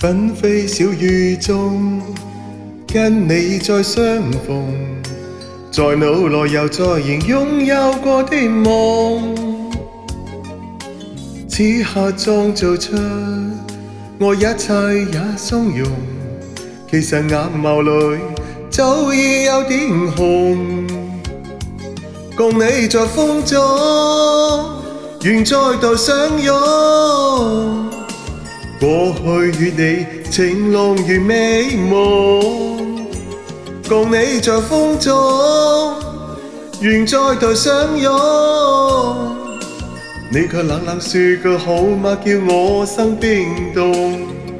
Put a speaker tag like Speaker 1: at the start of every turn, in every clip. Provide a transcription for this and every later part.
Speaker 1: 纷飞小雨中，跟你再相逢，在腦內又再現擁有過的夢。此刻創造出我一切也鬆容，其實眼眸裏早已有點紅。共你在風中，願再度相擁。過去與你情濃如美夢，共你在風中，願再度相擁。你卻冷冷說句好嗎，叫我生冰凍。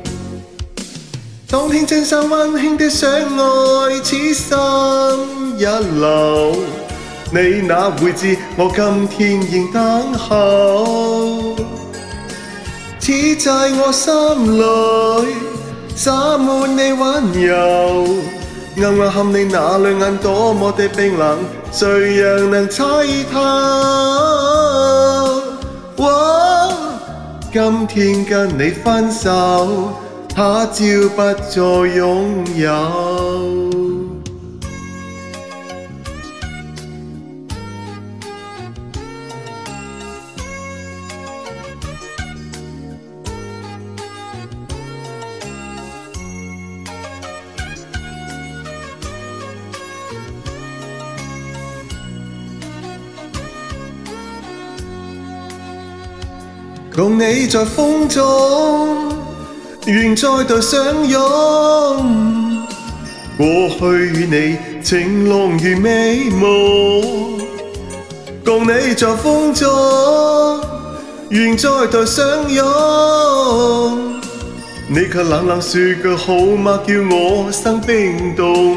Speaker 1: 當天真心溫馨的相愛，此心一流。你哪會知我今天仍等候？此在我心裏灑滿你溫柔，暗暗看你那兩眼多麼的冰冷，誰人能猜透？今天跟你分手，他朝不再擁有。共你在風中，願再度相擁。過去與你情濃如美夢，共你在風中，願再度相擁。你卻冷冷說句好嗎，叫我生冰凍。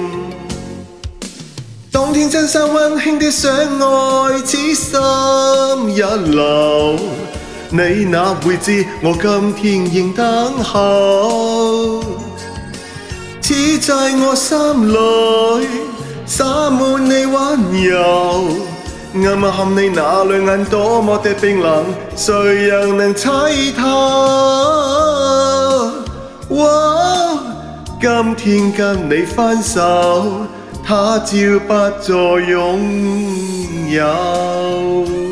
Speaker 1: 當天真心溫馨的相愛，此心一流。你哪會知我今天仍等候？此在我心裏灑滿你溫柔，暗暗看你那兩眼多麼的冰冷，誰人能猜透？今天跟你分手，他朝不再擁有。